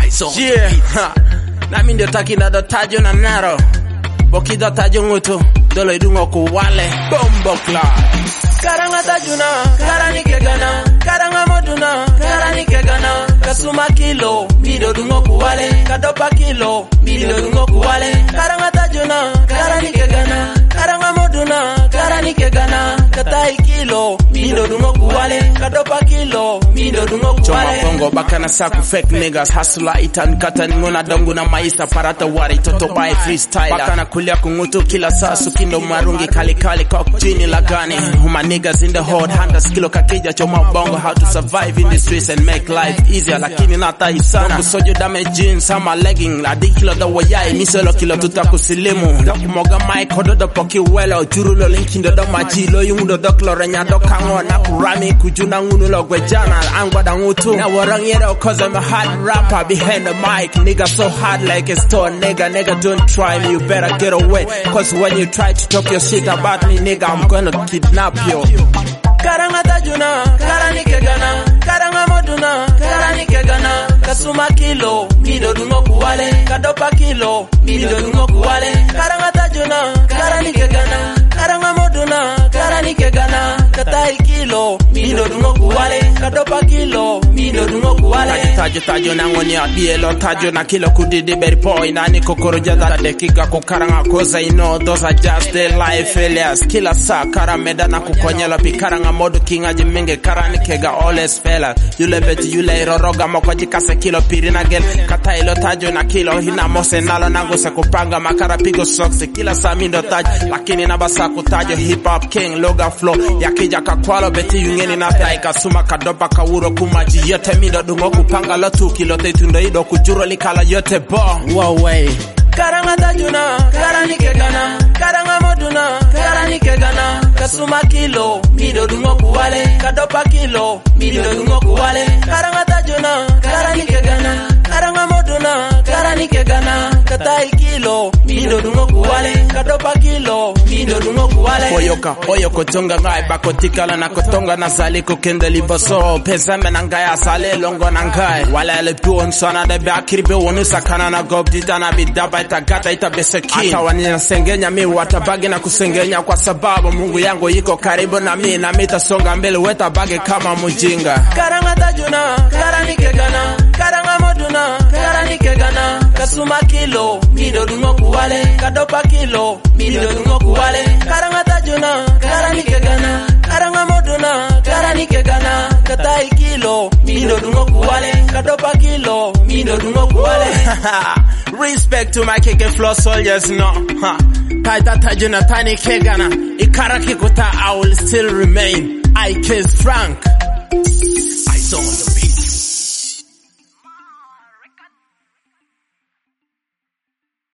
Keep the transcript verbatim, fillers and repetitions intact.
Ice on yeah, ha. Nami ndio taki na dotajo na naro Boki dotajo ngutu Dolo idungo kuwale Bombo Cloud Karanga tajuna Karani kegana Karanga moduna Karani kegana Kasuma kilo Mido dungo kuwale Kadopa kilo Mido dungo kuwale Karanga tajuna Karani kegana Karanga moduna Karani kegana Katai kilo Mido dungo kuwale Kadopa kilo Mido dungo kuwale Choma pongo bakana saku fake niggas Hustler itan katan ngona dongu na maisa Parata wari toto by freestyler Bakana kulia kungutu kila sasu Kindo marungi kali kali kok jini lagani Huma niggas in the hood Handa skilo kakija choma bongo How to survive in the streets and make life easier Lakini nata isana Kusojo dame jeans Sama legging Adi kilo da wayai Misolo kilo tutakusilimu Dakumoga mic Hodo da poki welo Jurulo linkindo da majilo Yungudo da klorenya do kango Na kurami kujuna ngunulo gwejana Angwa da ngutu Na warangero cause I'm a hard rapper Behind the mic Nigga so hard like a stone Nigga nigga don't try me You better get away Cause when you try to talk your shit about me Nigga I'm gonna kidnap you Karanga tajuna Karani kegana Karanga moduna Karani kegana Kasuma kilo Mido dungo kuwale Kadopa kilo Mido dungo kuwale Karanga tajuna Karani kegana Karanga moduna Karani kegana Katai kilo Mido dungo kuwale Kadopa kilo Mido dungo kuwale Tajo tajo tajo na ngoni adielo Tajo na kilo kudidi beri boy Nani kokoro jada dekiga kukaranga Cause I know those are just the life failures Kila saa karameda na kukonyela Pikaranga modu kinga jimenge Karani kega always fella Yule beti yule iroroga Moko jikase kilo pirina gel Kata ilo tajo na kilo Hina mose nalo nanguse kupanga Makara pigo soksi Kila saa mindo tajo Lakini nabasa kutajo Hip hop king Loga flow Yakija kakwalo beti yungeni na taika Suma kadopa kawuro kumaji Yote mindo dungo kupanga Lotu kilote tundo ido kujuro likala yote bo Wow way Karanga tajuna Karani kegana Karanga moduna Karani kegana Kasuma kilo Mido dungo kuwale Kadopa kilo Mido dungo kuwale Karanga tajuna Karani kegana Karanga moduna Karani kegana Katai kilo Mido dungo kuwale Kadopa kilo Mido dungo kuwale Oyoka Oyoko tonga ngai Bako tikala na kotonga na zali kukende liboso Pezame na ngai asale longo na ngai Wala ele piwo nsana debe akiribe wonu sakana na gobdita na bidaba itagata itabeseki Ata wanina sengenya mi watabagi na kusengenya Kwa sababu Mungu yangu yiko karibu na mi Na mita songa mbele weta bagi kama mujinga Karanga tajuna Karani kegana Karanga moduna Karani kegana Kasuma kilo Mido dungo kuwale Kadopa kilo Mido dungo kuwale Karanga tajuna Karani kegana Karanga moduna Karani kegana Katai kilo Mido dungo kuwale Kadopa kilo Mido dungo kuwale Respect to my K K Flow soldiers no ha. Kaita tajuna tani kegana Ikara kikuta I will still remain I K's Frank Ice on